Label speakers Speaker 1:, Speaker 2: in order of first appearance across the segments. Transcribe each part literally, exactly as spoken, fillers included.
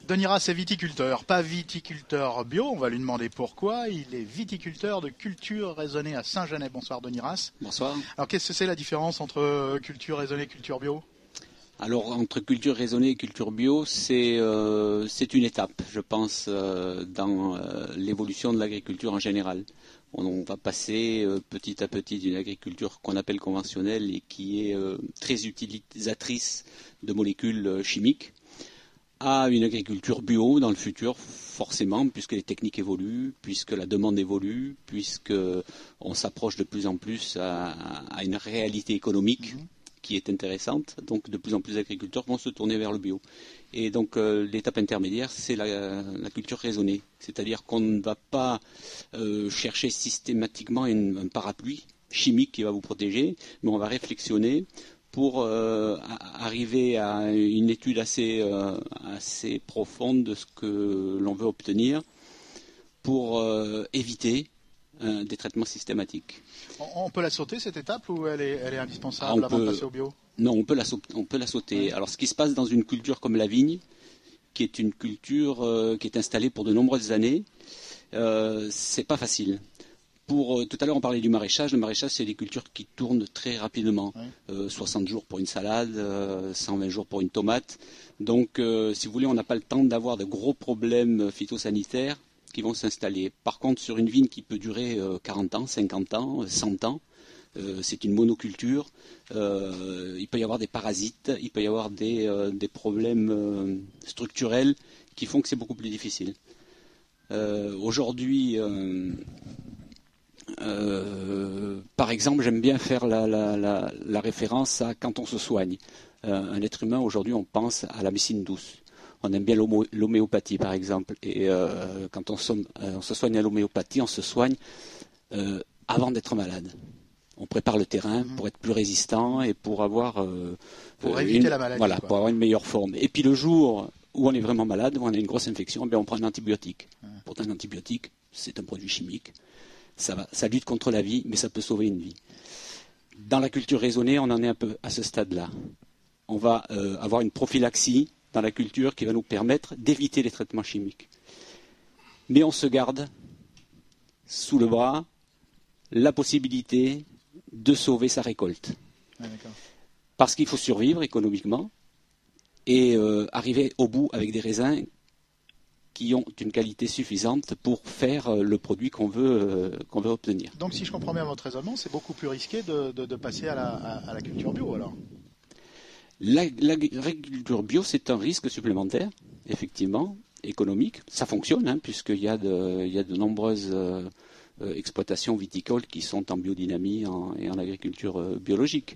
Speaker 1: Denis Rass est viticulteur, pas viticulteur bio, on va lui demander pourquoi. Il est viticulteur de culture raisonnée à Saint-Genès. Bonsoir Denis Rass.
Speaker 2: Bonsoir.
Speaker 1: Alors qu'est-ce que c'est la différence entre culture raisonnée et culture bio ?
Speaker 2: Alors entre culture raisonnée et culture bio, c'est euh, c'est une étape, je pense, euh, dans euh, l'évolution de l'agriculture en général. On, on va passer euh, petit à petit d'une agriculture qu'on appelle conventionnelle et qui est euh, très utilisatrice de molécules euh, chimiques à une agriculture bio dans le futur, forcément, puisque les techniques évoluent, puisque la demande évolue, puisque on s'approche de plus en plus à, à une réalité économique. Mmh. qui est intéressante, donc de plus en plus d'agriculteurs vont se tourner vers le bio. Et donc euh, l'étape intermédiaire, c'est la, la culture raisonnée, c'est-à-dire qu'on ne va pas euh, chercher systématiquement une, un parapluie chimique qui va vous protéger, mais on va réflexionner pour euh, arriver à une étude assez, euh, assez profonde de ce que l'on veut obtenir pour euh, éviter euh, des traitements systématiques.
Speaker 1: On peut la sauter cette étape ou elle est, elle est indispensable ah, avant peut, de passer au bio ?
Speaker 2: Non, on peut la, on peut la sauter. Oui. Alors ce qui se passe dans une culture comme la vigne, qui est une culture euh, qui est installée pour de nombreuses années, euh, c'est pas facile. Pour, euh, tout à l'heure on parlait du maraîchage. Le maraîchage c'est des cultures qui tournent très rapidement. Oui. Euh, soixante jours pour une salade, euh, cent vingt jours pour une tomate. Donc euh, si vous voulez, on n'a pas le temps d'avoir de gros problèmes phytosanitaires qui vont s'installer. Par contre, sur une vigne qui peut durer euh, quarante ans, cinquante ans, cent ans, euh, c'est une monoculture, euh, il peut y avoir des parasites, il peut y avoir des, euh, des problèmes euh, structurels qui font que c'est beaucoup plus difficile. Euh, aujourd'hui, euh, euh, par exemple, j'aime bien faire la, la, la, la référence à quand on se soigne. Euh, un être humain, aujourd'hui, on pense à la médecine douce. On aime bien l'homéopathie, par exemple. Et euh, quand on se, euh, on se soigne à l'homéopathie, on se soigne euh, avant d'être malade. On prépare le terrain mmh. pour être plus résistant et pour avoir euh,
Speaker 1: pour
Speaker 2: euh,
Speaker 1: éviter
Speaker 2: une,
Speaker 1: la maladie,
Speaker 2: voilà,
Speaker 1: quoi.
Speaker 2: Pour avoir une meilleure forme. Et puis le jour où on est vraiment malade, où on a une grosse infection, eh bien on prend un antibiotique. Mmh. Pourtant, un antibiotique, c'est un produit chimique. Ça va, ça lutte contre la vie, mais ça peut sauver une vie. Dans la culture raisonnée, on en est un peu à ce stade-là. On va euh, avoir une prophylaxie dans la culture qui va nous permettre d'éviter les traitements chimiques. Mais on se garde sous le bras la possibilité de sauver sa récolte.
Speaker 1: Ah,
Speaker 2: parce qu'il faut survivre économiquement et euh, arriver au bout avec des raisins qui ont une qualité suffisante pour faire euh, le produit qu'on veut, euh, qu'on veut obtenir.
Speaker 1: Donc si je comprends bien votre raisonnement, c'est beaucoup plus risqué de, de, de passer à la, à, à la culture bio alors ?
Speaker 2: L'agriculture bio, c'est un risque supplémentaire, effectivement, économique. Ça fonctionne, hein, puisqu'il y a de, il y a de nombreuses euh, exploitations viticoles qui sont en biodynamie en, et en agriculture euh, biologique.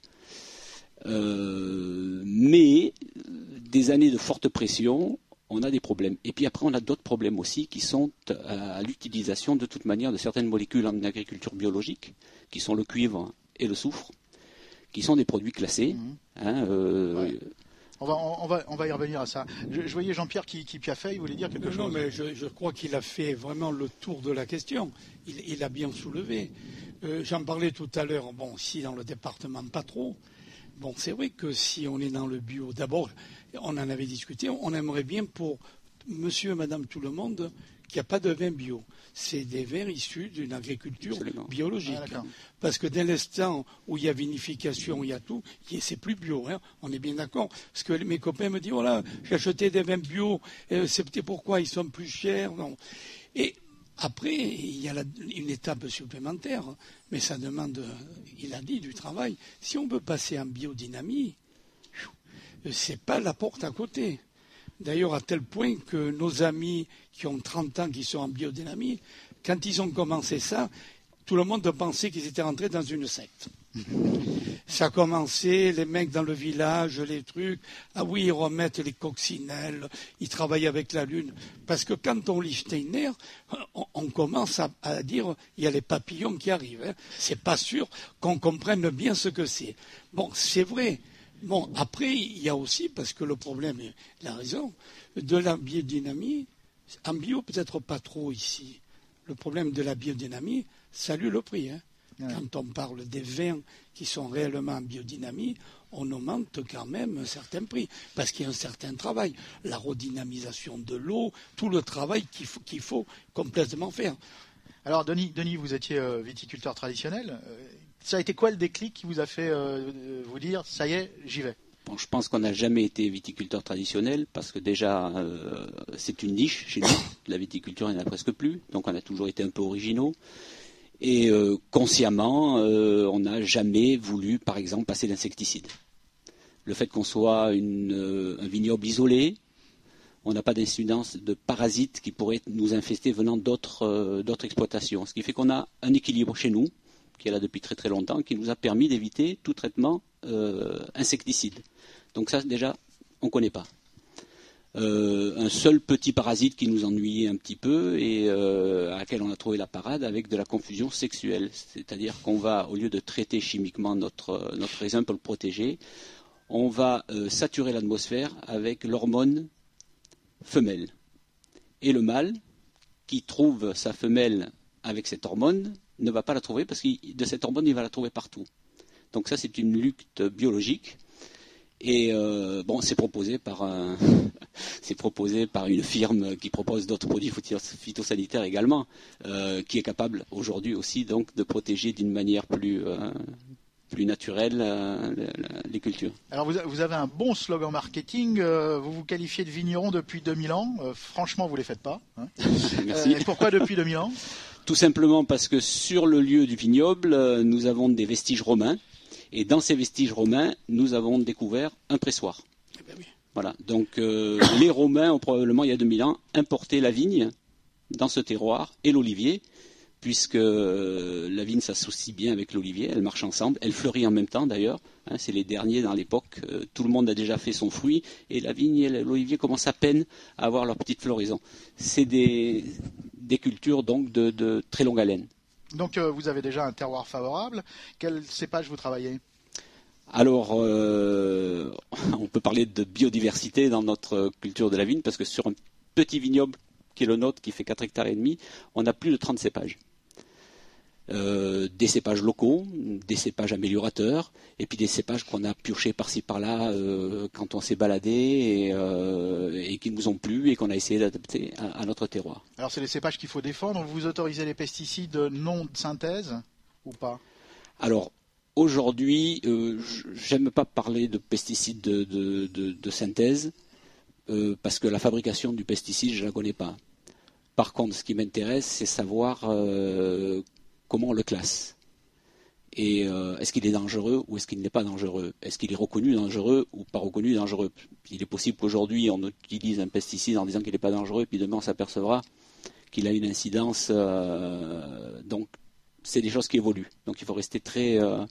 Speaker 2: Euh, mais des années de forte pression, on a des problèmes. Et puis après, on a d'autres problèmes aussi qui sont à, à l'utilisation de toute manière de certaines molécules en agriculture biologique, qui sont le cuivre et le soufre, qui sont des produits classés. Mmh. Hein, euh,
Speaker 1: ouais. on, va, on, va, on va y revenir à ça. Je, je voyais Jean-Pierre qui, qui piaffait, il voulait dire quelque
Speaker 3: non,
Speaker 1: chose.
Speaker 3: Non, mais je, je crois qu'il a fait vraiment le tour de la question. Il, il a bien soulevé. Euh, j'en parlais tout à l'heure, bon, si dans le département, pas trop. Bon, c'est vrai que si on est dans le bio, d'abord, on en avait discuté, on aimerait bien pour monsieur et madame tout le monde qu'il n'y a pas de vin bio. C'est des vins issus d'une agriculture Absolument. biologique. Ah, parce que dès l'instant où il y a vinification, il y a tout, c'est plus bio. Hein, on est bien d'accord. Parce que mes copains me disent, voilà, j'ai acheté des vins bio, euh, c'est pourquoi ils sont plus chers. Non. Et après, il y a la, une étape supplémentaire, mais ça demande, il a dit, du travail. Si on veut passer en biodynamie, c'est pas la porte à côté. D'ailleurs, à tel point que nos amis qui ont trente ans, qui sont en biodynamie, quand ils ont commencé ça, tout le monde pensait qu'ils étaient rentrés dans une secte. Ça a commencé, les mecs dans le village, les trucs, ah oui, ils remettent les coccinelles, ils travaillent avec la lune. Parce que quand on lit Steiner, on, on commence à, à dire, il y a les papillons qui arrivent. Hein. C'est pas sûr qu'on comprenne bien ce que c'est. Bon, c'est vrai. Bon, après, il y a aussi, parce que le problème, il a raison, de la biodynamie, en bio peut-être pas trop ici. Le problème de la biodynamie, ça lui le prix. Hein. Ouais. Quand on parle des vins qui sont réellement en biodynamie, on augmente quand même un certain prix, parce qu'il y a un certain travail, la redynamisation de l'eau, tout le travail qu'il faut, qu'il faut complètement faire.
Speaker 1: Alors Denis, Denis vous étiez euh, viticulteur traditionnel. Euh, ça a été quoi le déclic qui vous a fait euh, vous dire ça y est, j'y vais?
Speaker 2: Bon, je pense qu'on n'a jamais été viticulteur traditionnel parce que déjà euh, c'est une niche chez nous. La viticulture il n'y en a presque plus, donc on a toujours été un peu originaux. Et euh, consciemment, euh, on n'a jamais voulu, par exemple, passer d'insecticides. Le fait qu'on soit une, euh, un vignoble isolé, on n'a pas d'incidence de parasites qui pourraient nous infester venant d'autres, euh, d'autres exploitations. Ce qui fait qu'on a un équilibre chez nous, qui est là depuis très très longtemps, qui nous a permis d'éviter tout traitement euh, insecticide. Donc ça, déjà, on ne connaît pas. Euh, un seul petit parasite qui nous ennuyait un petit peu et euh, à laquelle on a trouvé la parade avec de la confusion sexuelle. C'est-à-dire qu'on va, au lieu de traiter chimiquement notre, notre raisin pour le protéger, on va euh, saturer l'atmosphère avec l'hormone femelle. Et le mâle, qui trouve sa femelle avec cette hormone, ne va pas la trouver parce que de cette hormone, il va la trouver partout. Donc ça, c'est une lutte biologique. Et euh, bon, c'est proposé par un, c'est proposé par une firme qui propose d'autres produits phytosanitaires également, euh, qui est capable aujourd'hui aussi donc de protéger d'une manière plus euh, plus naturelle euh, les cultures.
Speaker 1: Alors vous, vous avez un bon slogan marketing. Euh, vous vous qualifiez de vigneron depuis deux mille ans. Euh, franchement, vous les faites pas. Hein.
Speaker 2: Merci.
Speaker 1: Euh, et pourquoi depuis deux mille ans?
Speaker 2: Tout simplement parce que sur le lieu du vignoble, euh, nous avons des vestiges romains. Et dans ces vestiges romains, nous avons découvert un pressoir.
Speaker 3: Eh ben oui.
Speaker 2: Voilà. Donc euh, les Romains ont probablement, il y a deux mille ans, importé la vigne dans ce terroir et l'olivier, puisque euh, la vigne s'associe bien avec l'olivier, elles marchent ensemble, elles fleurissent en même temps d'ailleurs. Hein, c'est les derniers dans l'époque. Euh, tout le monde a déjà fait son fruit et la vigne et l'olivier commencent à peine à avoir leur petite floraison. C'est des, des cultures donc de, de très longue haleine.
Speaker 1: Donc euh, vous avez déjà un terroir favorable. Quel cépage vous travaillez?
Speaker 2: Alors, euh, on peut parler de biodiversité dans notre culture de la vigne, parce que sur un petit vignoble qui est le nôtre, qui fait quatre hectares et demi, on a plus de trente cépages. Euh, des cépages locaux, des cépages améliorateurs, et puis des cépages qu'on a piochés par-ci par-là euh, quand on s'est baladé et, euh, et qui nous ont plu et qu'on a essayé d'adapter à, à notre terroir.
Speaker 1: Alors c'est les cépages qu'il faut défendre. Vous autorisez les pesticides non de synthèse ou pas?
Speaker 2: Alors aujourd'hui, euh, j'aime pas parler de pesticides de, de, de, de synthèse euh, parce que la fabrication du pesticide, je la connais pas. Par contre, ce qui m'intéresse, c'est savoir euh, comment on le classe. Et euh, est-ce qu'il est dangereux ou est-ce qu'il n'est pas dangereux? Est-ce qu'il est reconnu dangereux ou pas reconnu dangereux? Il est possible qu'aujourd'hui on utilise un pesticide en disant qu'il n'est pas dangereux, et puis demain on s'apercevra qu'il a une incidence. Euh, donc c'est des choses qui évoluent. Donc il faut rester très, euh,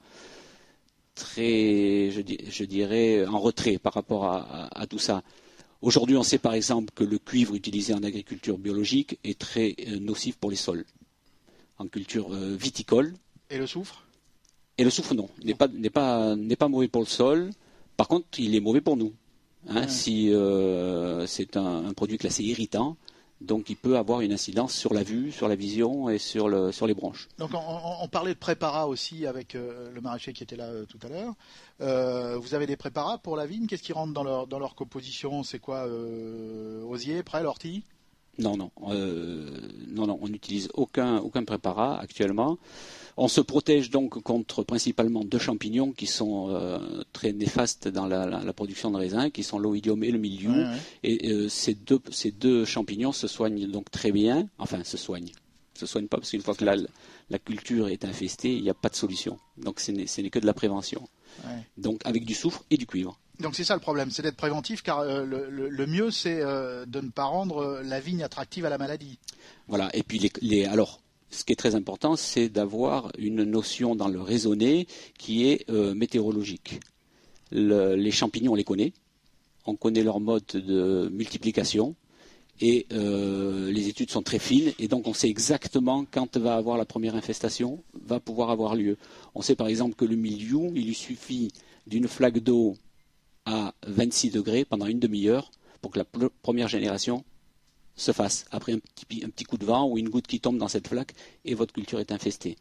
Speaker 2: très, je, je dirais, en retrait par rapport à, à, à tout ça. Aujourd'hui, on sait par exemple que le cuivre utilisé en agriculture biologique est très euh, nocif pour les sols, en culture euh, viticole.
Speaker 1: Et le soufre?
Speaker 2: Et le soufre, non. Il n'est pas, n'est pas, n'est pas mauvais pour le sol. Par contre, il est mauvais pour nous. Hein, ouais. Si euh, c'est un, un produit classé irritant, donc il peut avoir une incidence sur la vue, sur la vision et sur, le, sur les bronches.
Speaker 1: Donc on, on, on parlait de préparats aussi avec euh, le maraîcher qui était là euh, tout à l'heure. Euh, vous avez des préparats pour la vigne? Qu'est-ce qui rentre dans leur, dans leur composition? C'est quoi, euh, osier, prêle, ortie?
Speaker 2: Non, non, euh, non, non, on n'utilise aucun, aucun préparat actuellement. On se protège donc contre principalement deux champignons qui sont euh, très néfastes dans la, la, la production de raisins, qui sont l'oïdium et le mildiou. Ouais, ouais. Et euh, ces, deux, ces deux champignons se soignent donc très bien. Enfin, se soignent. Se soignent pas parce qu'une fois que la, la culture est infestée, il n'y a pas de solution. Donc ce n'est, ce n'est que de la prévention. Ouais. Donc avec du soufre et du cuivre.
Speaker 1: Donc c'est ça le problème, c'est d'être préventif, car euh, le, le, le mieux c'est euh, de ne pas rendre la vigne attractive à la maladie.
Speaker 2: Voilà. Et puis les, les alors. Ce qui est très important, c'est d'avoir une notion dans le raisonné qui est euh, météorologique. Le, les champignons, on les connaît, on connaît leur mode de multiplication et euh, les études sont très fines et donc on sait exactement quand va avoir la première infestation, va pouvoir avoir lieu. On sait par exemple que le mildiou, il lui suffit d'une flaque d'eau à vingt-six degrés pendant une demi-heure pour que la pl- première génération se fasse après un petit, un petit coup de vent ou une goutte qui tombe dans cette flaque et votre culture est infestée.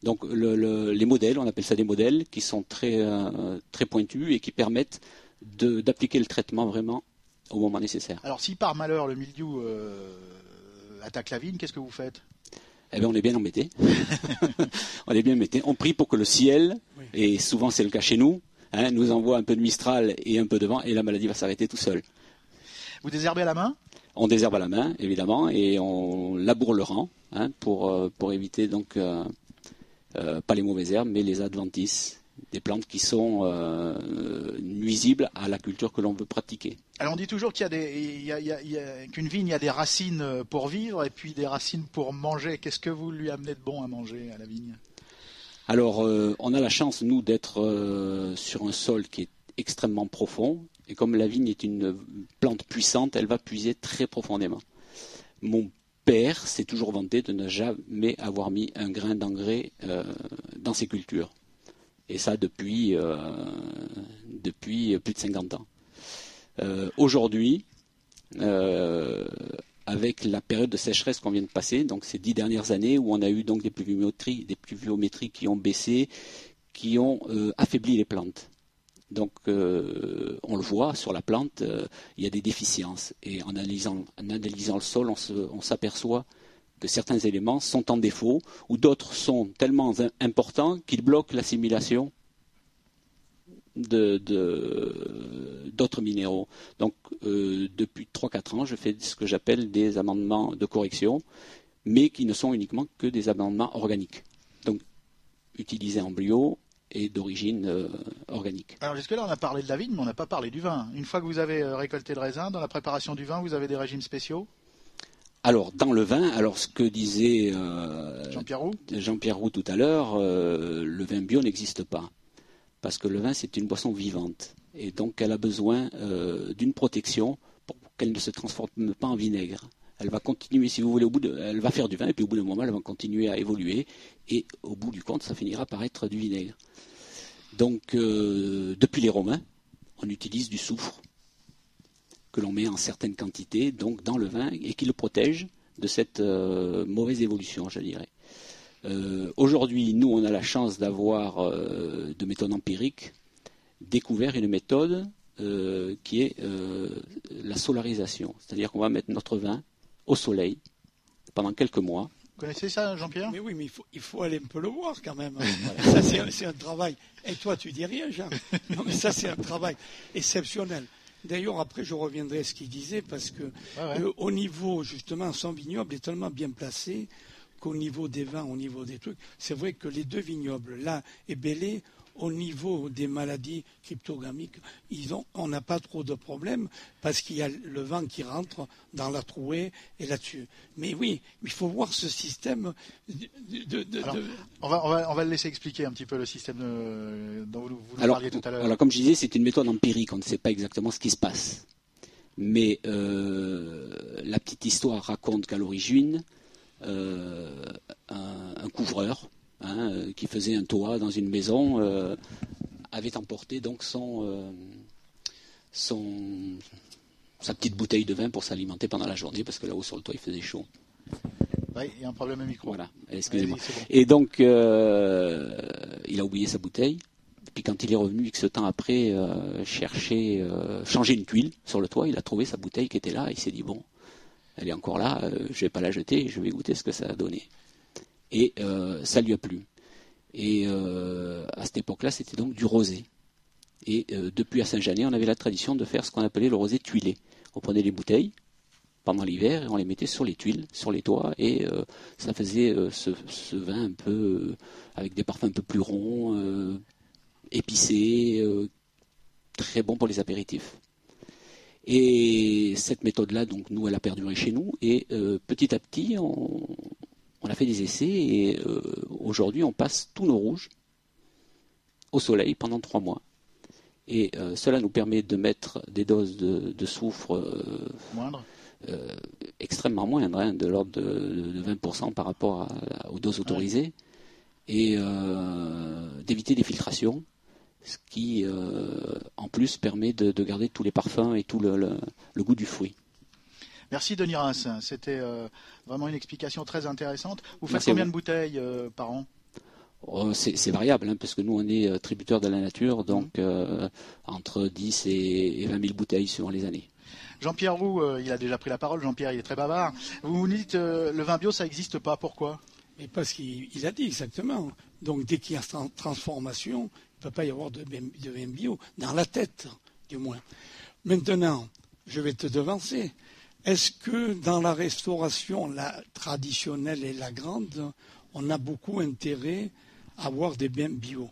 Speaker 2: Donc le, le, les modèles, on appelle ça des modèles, qui sont très, euh, très pointus et qui permettent de, d'appliquer le traitement vraiment au moment nécessaire.
Speaker 1: Alors si par malheur le mildiou euh, attaque la vigne, qu'est-ce que vous faites ?
Speaker 2: Eh bien on est bien embêté. on est bien embêté. On prie pour que le ciel, oui. et souvent c'est le cas chez nous, hein, nous envoie un peu de mistral et un peu de vent et la maladie va s'arrêter tout seul.
Speaker 1: Vous désherbez à la main ?
Speaker 2: On désherbe à la main, évidemment, et on laboure le rang hein, pour, euh, pour éviter donc euh, euh, pas les mauvaises herbes, mais les adventices, des plantes qui sont euh, nuisibles à la culture que l'on veut pratiquer.
Speaker 1: Alors on dit toujours qu'il y a des, il y a, il y a, il y a, qu'une vigne, il y a des racines pour vivre et puis des racines pour manger. Qu'est-ce que vous lui amenez de bon à manger à la vigne ?
Speaker 2: Alors euh, on a la chance, nous, d'être euh, sur un sol qui est extrêmement profond. Et comme la vigne est une plante puissante, elle va puiser très profondément. Mon père s'est toujours vanté de ne jamais avoir mis un grain d'engrais euh, dans ses cultures. Et ça depuis, euh, depuis plus de cinquante ans. Euh, aujourd'hui, euh, avec la période de sécheresse qu'on vient de passer, donc ces dix dernières années où on a eu donc des pluviométries, des pluviométries qui ont baissé, qui ont euh, affaibli les plantes. Donc, euh, on le voit sur la plante, euh, il y a des déficiences. Et en analysant, en analysant le sol, on, se, on s'aperçoit que certains éléments sont en défaut, ou d'autres sont tellement importants qu'ils bloquent l'assimilation de, de, d'autres minéraux. Donc, euh, depuis trois à quatre ans, je fais ce que j'appelle des amendements de correction, mais qui ne sont uniquement que des amendements organiques. Donc, utilisés en bio, et d'origine euh, organique.
Speaker 1: Alors jusque-là, on a parlé de la vigne, mais on n'a pas parlé du vin. Une fois que vous avez récolté le raisin, dans la préparation du vin, vous avez des régimes spéciaux ?
Speaker 2: Alors, dans le vin, alors ce que disait euh,
Speaker 1: Jean-Pierre Roux,
Speaker 2: Jean-Pierre Roux tout à l'heure, euh, le vin bio n'existe pas. Parce que le vin, c'est une boisson vivante. Et donc, elle a besoin euh, d'une protection pour qu'elle ne se transforme pas en vinaigre. Elle va continuer, si vous voulez, au bout de, elle va faire du vin, et puis au bout d'un moment, elle va continuer à évoluer, et au bout du compte, ça finira par être du vinaigre. Donc, euh, depuis les Romains, on utilise du soufre, que l'on met en certaines quantités, donc dans le vin, et qui le protège de cette euh, mauvaise évolution, je dirais. Euh, aujourd'hui, nous, on a la chance d'avoir, euh, de méthode empirique, découvert une méthode euh, qui est euh, la solarisation. C'est-à-dire qu'on va mettre notre vin au soleil pendant quelques mois.
Speaker 1: Vous connaissez ça, Jean-Pierre ?
Speaker 3: Mais oui, mais il faut, il faut aller un peu le voir quand même. Ça, c'est un, c'est un travail. Et toi, tu dis rien, Jean. Non, mais ça, c'est un travail exceptionnel. D'ailleurs, après, je reviendrai à ce qu'il disait, parce que ah ouais. euh, au niveau, justement, son vignoble est tellement bien placé qu'au niveau des vins, au niveau des trucs, c'est vrai que les deux vignobles, là et Belley, au niveau des maladies cryptogamiques, ils ont, on n'a pas trop de problèmes parce qu'il y a le vent qui rentre dans la trouée et là-dessus. Mais oui, il faut voir ce système de... de, de,
Speaker 1: alors,
Speaker 3: de...
Speaker 1: On, va, on, va, on va le laisser expliquer un petit peu le système de, dont vous, vous nous
Speaker 2: alors,
Speaker 1: parliez tout à l'heure.
Speaker 2: Alors, comme je disais, c'est une méthode empirique, on ne sait pas exactement ce qui se passe. Mais euh, la petite histoire raconte qu'à l'origine, euh, un, un couvreur, Hein, qui faisait un toit dans une maison, euh, avait emporté donc son, euh, son, sa petite bouteille de vin pour s'alimenter pendant la journée, parce que là-haut sur le toit il faisait chaud.
Speaker 1: Oui, il y a un problème au micro.
Speaker 2: Voilà, excusez-moi.
Speaker 1: Allez, bon.
Speaker 2: Et donc, euh, il a oublié sa bouteille, puis quand il est revenu X temps après euh, chercher, euh, changer une tuile sur le toit, il a trouvé sa bouteille qui était là, et il s'est dit, bon, elle est encore là, euh, je ne vais pas la jeter, je vais goûter ce que ça a donné. Et euh, ça lui a plu. Et euh, à cette époque-là, c'était donc du rosé. Et euh, depuis à Saint-Janet, on avait la tradition de faire ce qu'on appelait le rosé tuilé. On prenait les bouteilles pendant l'hiver et on les mettait sur les tuiles, sur les toits, et euh, ça faisait euh, ce, ce vin un peu euh, avec des parfums un peu plus ronds, euh, épicés, euh, très bon pour les apéritifs. Et cette méthode-là, donc nous, elle a perduré chez nous, et euh, petit à petit, on On a fait des essais et euh, aujourd'hui on passe tous nos rouges au soleil pendant trois mois. Et euh, cela nous permet de mettre des doses de, de soufre euh,
Speaker 1: moindres,
Speaker 2: euh, extrêmement moindres, hein, de l'ordre de, de vingt pour cent par rapport à, à, aux doses autorisées, ouais. et euh, d'éviter des filtrations, ce qui euh, en plus permet de, de garder tous les parfums et tout le, le, le goût du fruit.
Speaker 1: Merci Denis Reims, c'était euh, vraiment une explication très intéressante. Vous faites
Speaker 2: Merci
Speaker 1: combien de bouteilles euh, par an ?
Speaker 2: Oh, c'est, c'est variable, hein, parce que nous, on est euh, tributaire de la nature, donc euh, entre dix et, et vingt mille bouteilles suivant les années.
Speaker 1: Jean-Pierre Roux, euh, il a déjà pris la parole. Jean-Pierre, il est très bavard. Vous nous dites euh, le vin bio, ça n'existe pas. Pourquoi?
Speaker 3: Mais parce qu'il il a dit exactement. Donc dès qu'il y a tra- transformation, il ne peut pas y avoir de, de vin bio, dans la tête, du moins. Maintenant, je vais te devancer. Est-ce que dans la restauration, la traditionnelle et la grande, on a beaucoup intérêt à avoir des vins bio?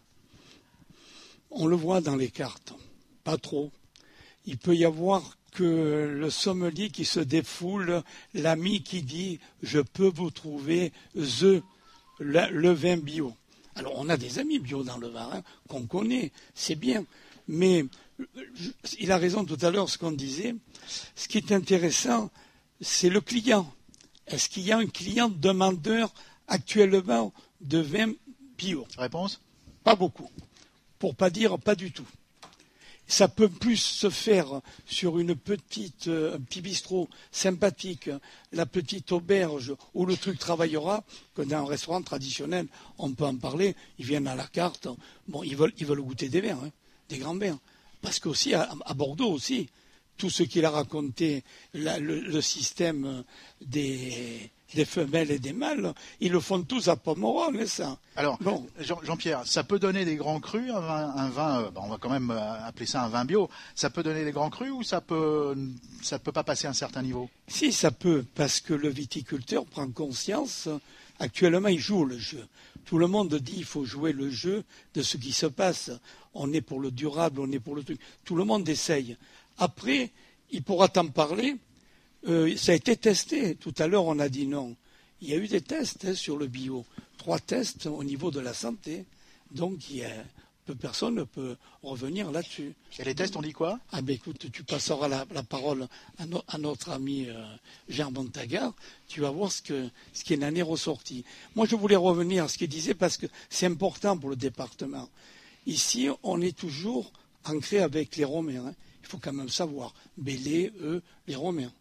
Speaker 3: On le voit dans les cartes, pas trop. Il peut y avoir que le sommelier qui se défoule, l'ami qui dit « je peux vous trouver the, le, le vin bio ». Alors on a des amis bio dans le vin, hein, qu'on connaît, c'est bien. Mais il a raison tout à l'heure ce qu'on disait. Ce qui est intéressant, c'est le client. Est-ce qu'il y a un client demandeur actuellement de vin bio?
Speaker 1: Réponse?
Speaker 3: Pas beaucoup. Pour pas dire pas du tout. Ça peut plus se faire sur une petite, euh, un petit bistrot sympathique, la petite auberge où le truc travaillera, que dans un restaurant traditionnel, on peut en parler. Ils viennent à la carte. Bon, ils veulent, ils veulent goûter des vins, hein, des grands vins. Parce qu'aussi, à, à Bordeaux aussi, tout ce qu'il a raconté, la, le, le système des, des femelles et des mâles, ils le font tous à Pomerol, mais ça.
Speaker 1: Alors,
Speaker 3: bon.
Speaker 1: Jean, Jean-Pierre, ça peut donner des grands crus, un vin, un vin euh, on va quand même euh, appeler ça un vin bio. Ça peut donner des grands crus ou ça peut, ça peut pas passer un certain niveau?
Speaker 3: Si, ça peut, parce que le viticulteur prend conscience. Actuellement, il joue le jeu. Tout le monde dit qu'il faut jouer le jeu de ce qui se passe. On est pour le durable, on est pour le truc. Tout le monde essaye. Après, il pourra t'en parler. Euh, ça a été testé. Tout à l'heure, on a dit non. Il y a eu des tests hein, sur le bio. Trois tests au niveau de la santé. Donc, il y a, peu personne ne peut revenir là-dessus.
Speaker 1: Et les tests, on dit quoi?
Speaker 3: Ah ben écoute, tu passeras la, la parole à, no, à notre ami euh, Jean Montagard. Tu vas voir ce, que, ce qui en est ressorti. Moi, je voulais revenir à ce qu'il disait parce que c'est important pour le département. Ici, on est toujours ancré avec les Romains. Hein. Il faut quand même savoir. Bellay, eux, les Romains.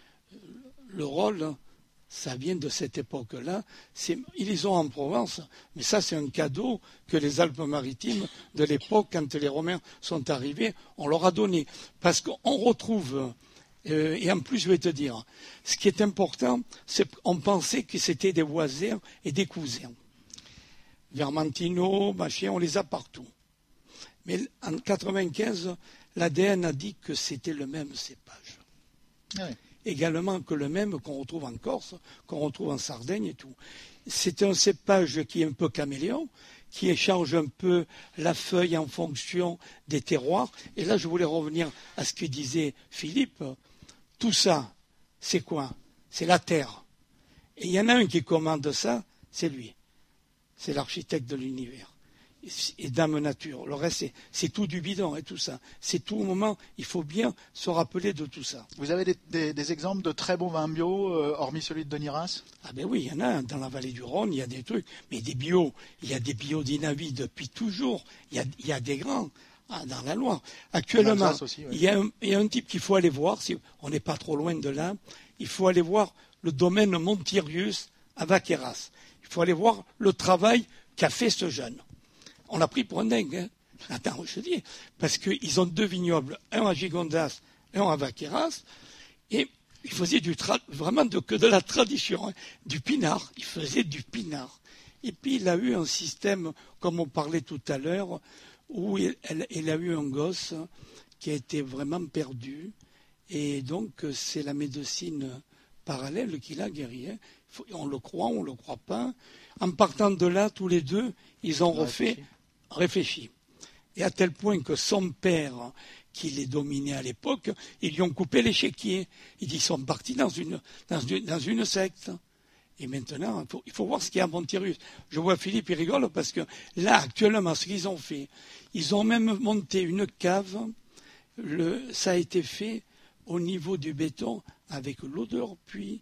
Speaker 3: Le rôle, ça vient de cette époque-là. C'est, ils les ont en Provence, mais ça, c'est un cadeau que les Alpes-Maritimes de l'époque, quand les Romains sont arrivés, on leur a donné. Parce qu'on retrouve, euh, et en plus, je vais te dire, ce qui est important, c'est qu'on pensait que c'était des voisins et des cousins. Vermentino, machin, on les a partout. Mais en quatre-vingt-quinze, l'A D N a dit que c'était le même cépage.
Speaker 1: Oui.
Speaker 3: Également que le même qu'on retrouve en Corse, qu'on retrouve en Sardaigne et tout. C'est un cépage qui est un peu caméléon, qui échange un peu la feuille en fonction des terroirs. Et là, je voulais revenir à ce que disait Philippe. Tout ça, c'est quoi? C'est la terre. Et il y en a un qui commande ça, c'est lui. C'est l'architecte de l'univers. Et Dame Nature. Le reste, c'est, c'est tout du bidon et tout ça. C'est tout au moment, il faut bien se rappeler de tout ça.
Speaker 1: Vous avez des, des, des exemples de très bons vins bio, euh, hormis celui de Denis Ras?
Speaker 3: Ah ben oui, il y en a. Dans la vallée du Rhône, il y a des trucs. Mais des bio, il y a des biodynamiques depuis toujours. Il y a, il y a des grands ah, dans la Loire. Actuellement,
Speaker 1: aussi, oui.
Speaker 3: il, y a un, il y a un type qu'il faut aller voir, si on n'est pas trop loin de là. Il faut aller voir le domaine Montirius à Vaqueras. Il faut aller voir le travail qu'a fait ce jeune. On l'a pris pour un dingue. Hein. Attends, je te dis, parce qu'ils ont deux vignobles, un à Gigondas, un à Vaqueras, et ils faisaient du tra- vraiment de, que de la tradition, hein, du pinard. Ils faisaient du pinard. Et puis il a eu un système, comme on parlait tout à l'heure, où il, elle, il a eu un gosse qui a été vraiment perdu, et donc c'est la médecine parallèle qui l'a guéri. Hein. On le croit, on ne le croit pas. En partant de là, tous les deux, ils ont refait, réfléchi. Et à tel point que son père, qui les dominait à l'époque, ils lui ont coupé l'échiquier. Ils sont partis dans une, dans une, dans une secte. Et maintenant, il faut, il faut voir ce qu'il y a à Montirius. Je vois Philippe, il rigole parce que là, actuellement, ce qu'ils ont fait, ils ont même monté une cave. Le, ça a été fait au niveau du béton, avec l'odeur, puis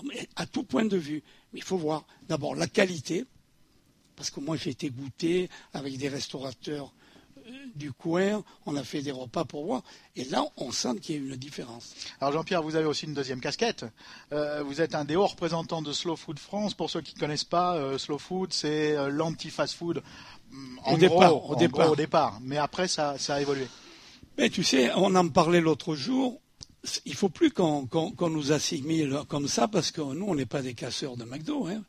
Speaker 3: à tout point de vue. Mais il faut voir d'abord la qualité, parce que moi j'ai été goûté avec des restaurateurs du coin, on a fait des repas pour voir, et là on sent qu'il y a une différence.
Speaker 1: Alors Jean-Pierre, vous avez aussi une deuxième casquette. Euh, vous êtes un des hauts représentants de Slow Food France. Pour ceux qui ne connaissent pas, euh, Slow Food, c'est euh, l'anti-fast food. En
Speaker 3: au,
Speaker 1: gros,
Speaker 3: départ, au,
Speaker 1: en
Speaker 3: départ.
Speaker 1: Gros, au départ. Mais après, ça, ça a évolué.
Speaker 3: Mais tu sais, on en parlait l'autre jour. Il ne faut plus qu'on, qu'on, qu'on nous assimile comme ça, parce que nous, on n'est pas des casseurs de McDo. Hein.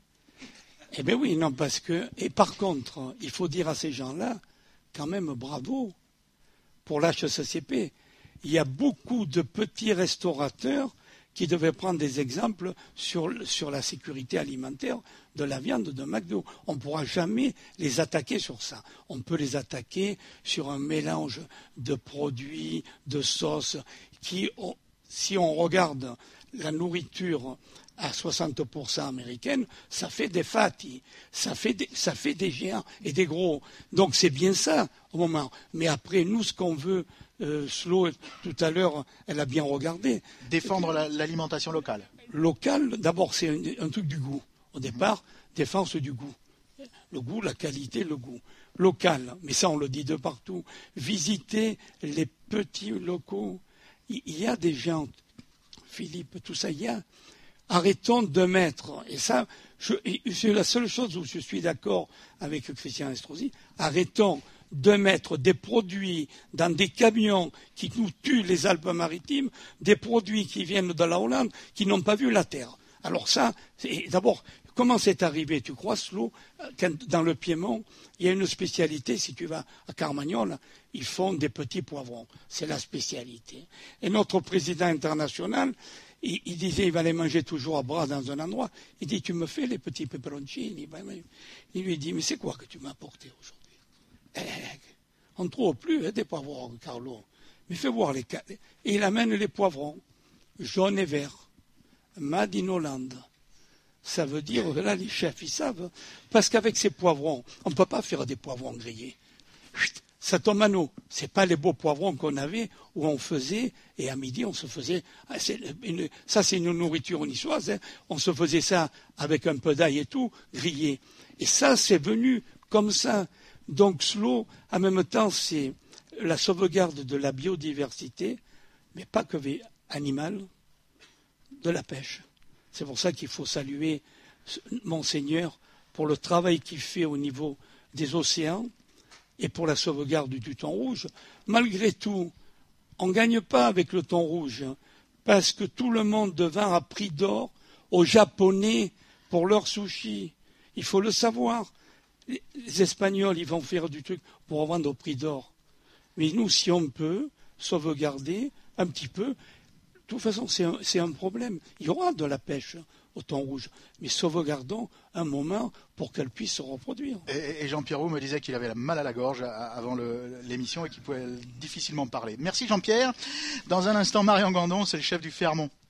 Speaker 3: Eh bien oui, non, parce que... Et par contre, il faut dire à ces gens-là, quand même bravo pour l'H C C P. Il y a beaucoup de petits restaurateurs qui devaient prendre des exemples sur, sur la sécurité alimentaire de la viande de McDo. On ne pourra jamais les attaquer sur ça. On peut les attaquer sur un mélange de produits, de sauces, qui, si on regarde la nourriture à soixante pour cent américaine, ça fait des fatty, ça fait des, ça fait des géants et des gros. Donc c'est bien ça au moment. Mais après, nous, ce qu'on veut, euh, Slow, tout à l'heure, elle a bien regardé.
Speaker 1: Défendre la, l'alimentation locale.
Speaker 3: Local, d'abord, c'est un, un truc du goût. Au départ, mmh. défense du goût. Le goût, la qualité, le goût. Local, mais ça on le dit de partout. Visiter les petits locaux. Il, il y a des gens, Philippe, tout ça, il y a... Arrêtons de mettre, et ça, je, c'est la seule chose où je suis d'accord avec Christian Estrosi, arrêtons de mettre des produits dans des camions qui nous tuent les Alpes-Maritimes, des produits qui viennent de la Hollande, qui n'ont pas vu la terre. Alors ça, c'est, d'abord, comment c'est arrivé? Tu crois, Slow, dans le Piémont, il y a une spécialité, si tu vas à Carmagnole, ils font des petits poivrons. C'est la spécialité. Et notre président international, Il, il disait qu'il va les manger toujours à bras dans un endroit. Il dit, tu me fais les petits peperoncini. Il lui dit, mais c'est quoi que tu m'as apporté aujourd'hui? Eh, on ne trouve plus hein, des poivrons, Carlo. Mais fais voir les cas. Et il amène les poivrons, jaunes et verts, made in Hollande. Ça veut dire que là, les chefs, ils savent. Parce qu'avec ces poivrons, on ne peut pas faire des poivrons grillés. Chut, ça tombe à nous. Ce n'est pas les beaux poivrons qu'on avait où on faisait, et à midi on se faisait, c'est une, ça c'est une nourriture niçoise, hein, on se faisait ça avec un peu d'ail et tout, grillé. Et ça c'est venu comme ça. Donc Slow, en même temps, c'est la sauvegarde de la biodiversité, mais pas que animale, de la pêche. C'est pour ça qu'il faut saluer Monseigneur pour le travail qu'il fait au niveau des océans, et pour la sauvegarde du thon rouge. Malgré tout, on ne gagne pas avec le thon rouge, parce que tout le monde devint à prix d'or aux Japonais pour leur sushi. Il faut le savoir. Les Espagnols, ils vont faire du truc pour vendre au prix d'or. Mais nous, si on peut sauvegarder un petit peu, de toute façon, c'est un, c'est un problème. Il y aura de la pêche au thon rouge, mais sauvegardons un moment pour qu'elle puisse se reproduire.
Speaker 1: Et, et Jean-Pierre Roux me disait qu'il avait mal à la gorge avant le, l'émission et qu'il pouvait difficilement parler. Merci Jean-Pierre. Dans un instant, Marion Gandon, c'est le chef du Fermont.